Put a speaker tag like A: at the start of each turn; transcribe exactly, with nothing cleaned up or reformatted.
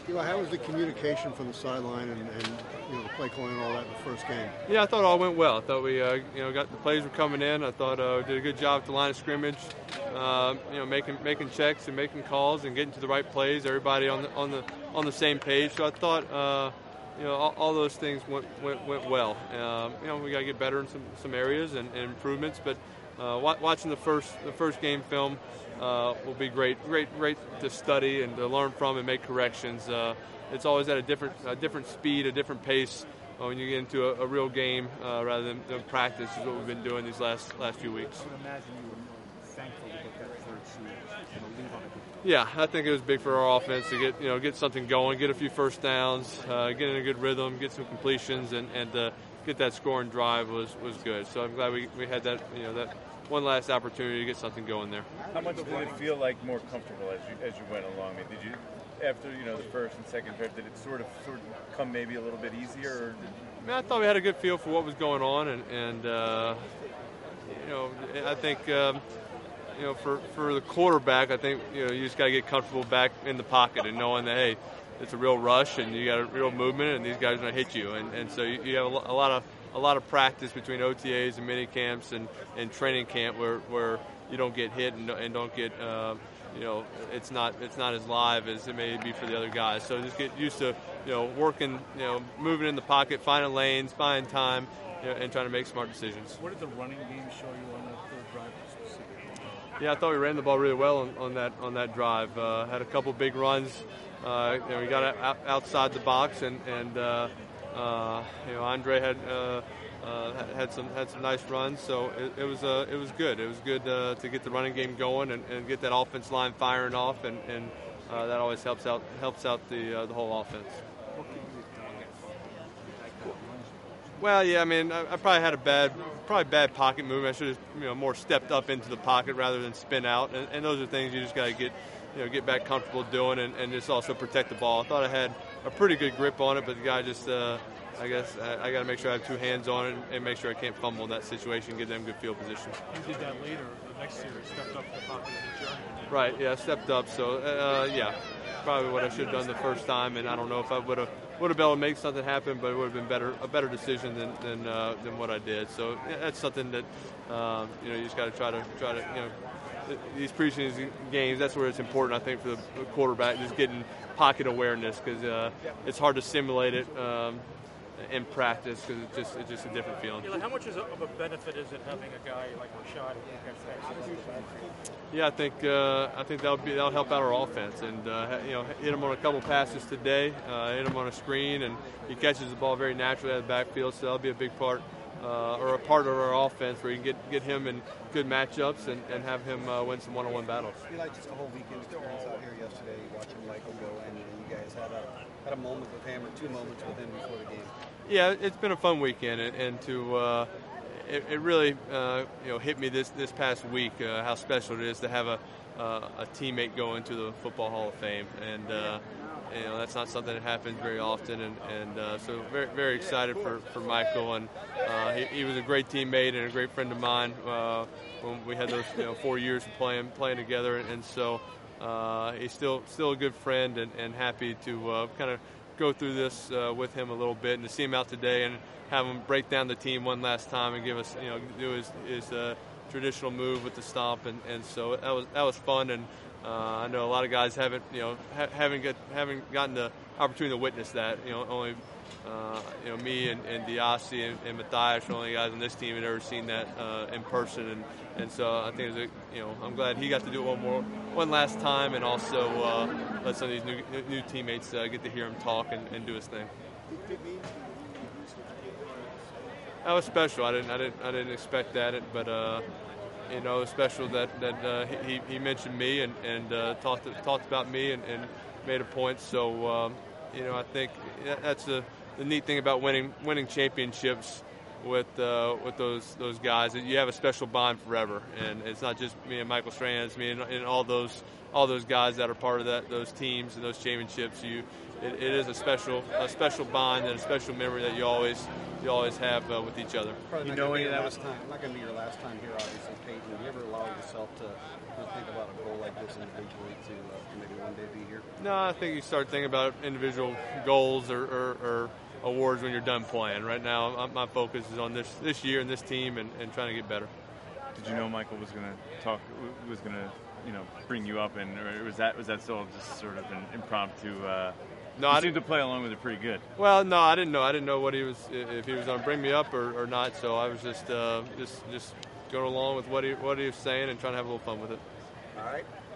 A: Eli, how was the communication from the sideline and, and you know the play calling and all that in the first game?
B: Yeah, I thought it all went well. I thought we, uh, you know, got the plays were coming in. I thought uh, we did a good job at the line of scrimmage, uh, you know, making making checks and making calls and getting to the right plays. Everybody on the on the on the same page. So I thought, uh, you know, all, all those things went went, went well. Um, you know, we got to get better in some, some areas and, and improvements. But uh, watching the first the first game film uh, will be great, great, great to study and to learn from and make corrections. Uh, it's always at a different a different speed, a different pace uh, when you get into a, a real game uh, rather than, than practice. Is what we've been doing these last last few weeks.
C: I would imagine you were thankful to get that third seed and leave on a good.
B: Yeah, I think it was big for our offense to get you know get something going, get a few first downs, uh, get in a good rhythm, get some completions, and and uh, get that scoring drive was, was good. So I'm glad we, we had that you know that one last opportunity to get something going there.
D: How much did it feel like more comfortable as you as you went along? I mean, did you after you know the first and second drive, did it sort of sort of come maybe a little bit easier? Or did...
B: I mean, I thought we had a good feel for what was going on, and and uh, you know I think. Um, You know, for, for the quarterback, I think you know you just got to get comfortable back in the pocket and knowing that hey, it's a real rush and you got a real movement and these guys are going to hit you, and and so you, you have a lot of a lot of practice between O T As and mini camps and, and training camp where, where you don't get hit and, and don't get uh, you know it's not it's not as live as it may be for the other guys. So just get used to you know working you know moving in the pocket, finding lanes, finding time, you know, and trying to make smart decisions.
C: What did the running game show you on that third drive?
B: Yeah, I thought we ran the ball really well on, on that on that drive. Uh, had a couple big runs. Uh, you know, we got out, outside the box, and and uh, uh, you know Andre had uh, uh, had some had some nice runs. So it, it was uh, it was good. It was good uh, to get the running game going and, and get that offense line firing off, and, and uh, that always helps out helps out the uh, the whole offense. Well, yeah, I mean, I, I probably had a bad, probably bad pocket movement. I should have, you know, more stepped up into the pocket rather than spin out. And, and those are things you just got to get, you know, get back comfortable doing, and, and just also protect the ball. I thought I had a pretty good grip on it, but the guy just, uh, I guess, I, I got to make sure I have two hands on it and, and make sure I can't fumble in that situation, give them good field position.
C: You did that later, the next year, stepped up the pocket of the journey.
B: Right, yeah, stepped up. So, uh, yeah, probably what I should have done the first time, and I don't know if I would have. Would have been able to make something happen, but it would have been better a better decision than than, uh, than what I did. So yeah, that's something that um, you know you just got to try to try to you know these preseason games. That's where it's important, I think, for the quarterback, just getting pocket awareness because uh, it's hard to simulate it um, in practice because it's just it's just a different feeling.
C: Eli, how much is of a benefit is it having a guy like Rashad against Texas?
B: Yeah, I think uh, I think that'll be that'll help out our offense, and uh, you know hit him on a couple passes today, uh, hit him on a screen, and he catches the ball very naturally out of the backfield. So that'll be a big part uh, or a part of our offense where you can get get him in good matchups and, and have him uh, win some one-on-one battles.
E: Eli, just a whole weekend experience out here yesterday, watching Michael go, and you guys had a had a moment with him or two moments with him before the game.
B: Yeah, it's been a fun weekend, and, and to uh, it, it really uh, you know hit me this this past week uh, how special it is to have a uh, a teammate go into the Football Hall of Fame, and uh, you know that's not something that happens very often, and and uh, so very very excited for, for Michael, and uh, he, he was a great teammate and a great friend of mine uh, when we had those you know four years of playing playing together, and, and so uh, he's still still a good friend, and, and happy to uh, kind of go through this uh, with him a little bit, and to see him out today and have him break down the team one last time and give us, you know, do his, his uh, traditional move with the stomp, and, and so that was that was fun, and uh, I know a lot of guys haven't, you know, ha- haven't get haven't gotten the opportunity to witness that. You know, only uh, you know me and, and Diassi and, and Matthias are the only guys on this team that ever seen that uh, in person, and, and so I think it was a, you know I'm glad he got to do it one more one last time, and also uh, let some of these new new teammates uh, get to hear him talk and, and do his thing. That was special. I didn't I didn't I didn't expect that, but uh, you know, it was special that that uh, he he mentioned me and and uh, talked talked about me and, and made a point. So um, you know, I think that's a the neat thing about winning winning championships. with uh, with those those guys. You have a special bond forever, and it's not just me and Michael Strahan. It's me and, and all those all those guys that are part of that those teams and those championships. You, it, it is a special a special bond and a special memory that you always you always have uh, with each other.
E: Probably
D: You
E: not
D: know
E: gonna be
D: any
E: your
D: of that
E: last
D: was-
E: time. Not going to be your last time here, obviously, Peyton. Do you ever allow yourself to, to think about a goal like this individually to, uh, to maybe one day be here?
B: No, I think you start thinking about individual goals or, or, or awards when you're done playing. Right now, my- my focus is on this this year and this team and, and trying to get better.
D: Did you know Michael was going to talk, was going to, you know, bring you up, and or was that was that still just sort of an impromptu? Uh,
B: No,
D: you
B: I
D: seemed
B: didn't.
D: to play along with it pretty good.
B: Well, no, I didn't know. I didn't know what he was if he was going to bring me up or, or not. So I was just uh, just just going along with what he what he was saying and trying to have a little fun with it.
E: All right.